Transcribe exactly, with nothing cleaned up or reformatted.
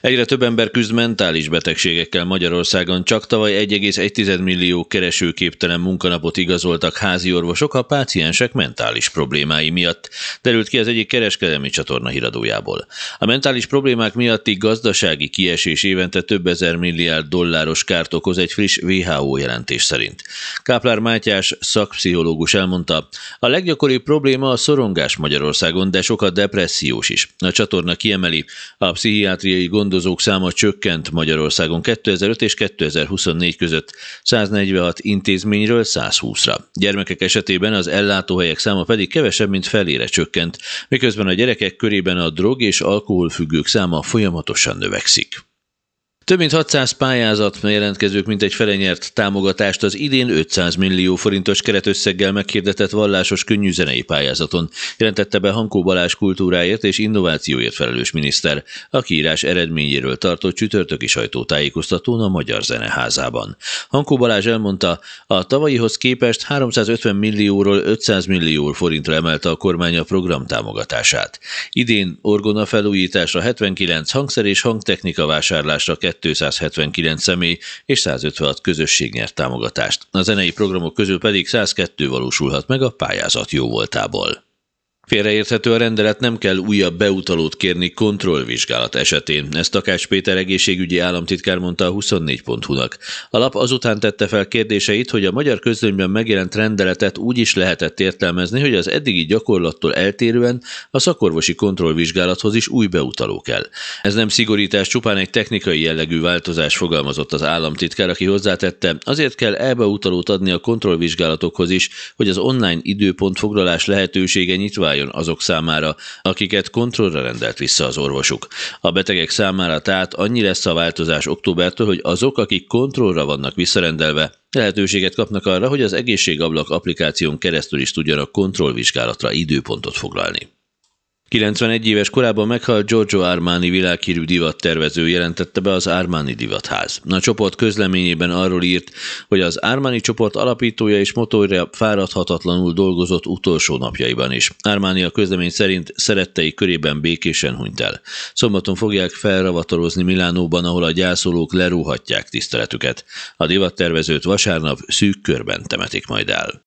Egyre több ember küzd mentális betegségekkel Magyarországon. Csak tavaly egy egész egy millió keresőképtelen munkanapot igazoltak házi orvosok a páciensek mentális problémái miatt, derült ki az egyik kereskedelmi csatorna híradójából. A mentális problémák miatti gazdasági kiesés évente több ezer milliárd dolláros kárt okoz egy friss vé há ó jelentés szerint. Káplár Mátyás szakpszichológus elmondta, a leggyakoribb probléma a szorongás Magyarországon, de sokat depressziós is. A csatorna kiemeli, a pszichiátriai gondozók száma csökkent Magyarországon kétezer-öt és kétezer-huszonnégy között száznegyvenhat intézményről százhúszra. Gyermekek esetében az ellátóhelyek száma pedig kevesebb, mint felére csökkent, miközben a gyerekek körében a drog- és alkoholfüggők száma folyamatosan növekszik. Több mint hatszáz pályázat jelentkezők mintegy fele nyert támogatást az idén ötszáz millió forintos keretösszeggel meghirdetett vallásos könnyűzenei pályázaton, jelentette be Hankó Balázs kultúráért és innovációért felelős miniszter a kiírás eredményéről tartott csütörtöki sajtótájékoztatón a Magyar Zeneházában. Hankó Balázs elmondta, a tavalyihoz képest háromszázötven millióról ötszáz millió forintra emelte a kormány a program támogatását. Idén orgona felújításra hetvenkilenc, hangszer és hangtechnika vásárlásra kétszázhetvenkilenc személy és százötvenhat közösség nyert támogatást. A zenei programok közül pedig százkettő valósulhat meg a pályázat jóvoltából. Félreérthető a rendelet, nem kell újabb beutalót kérni kontrollvizsgálat esetén. Ezt Takács Péter egészségügyi államtitkár mondta a huszonnégy pont hu-nak. A lap azután tette fel kérdéseit, hogy a magyar közlönyben megjelent rendeletet úgy is lehetett értelmezni, hogy az eddigi gyakorlattól eltérően a szakorvosi kontrollvizsgálathoz is új beutaló kell. Ez nem szigorítás, csupán egy technikai jellegű változás, fogalmazott az államtitkár, aki hozzátette, azért kell e-beutalót adni a kontrollvizsgálatokhoz is, hogy az online időpontfoglalás lehetősége nyitva azok számára, akiket kontrollra rendelt vissza az orvosuk. A betegek számára tehát annyi lesz a változás októbertől, hogy azok, akik kontrollra vannak visszarendelve, lehetőséget kapnak arra, hogy az Egészségablak applikáción keresztül is tudjanak kontrollvizsgálatra időpontot foglalni. kilencvenegy éves korában meghalt Giorgio Armani világhírű divattervező, jelentette be az Armani Divatház. A csoport közleményében arról írt, hogy az Armani csoport alapítója és motorja fáradhatatlanul dolgozott utolsó napjaiban is. Armani a közlemény szerint szerettei körében békésen hunyt el. Szombaton fogják felravatorozni Milánóban, ahol a gyászolók leróhatják tiszteletüket. A divattervezőt vasárnap szűk körben temetik majd el.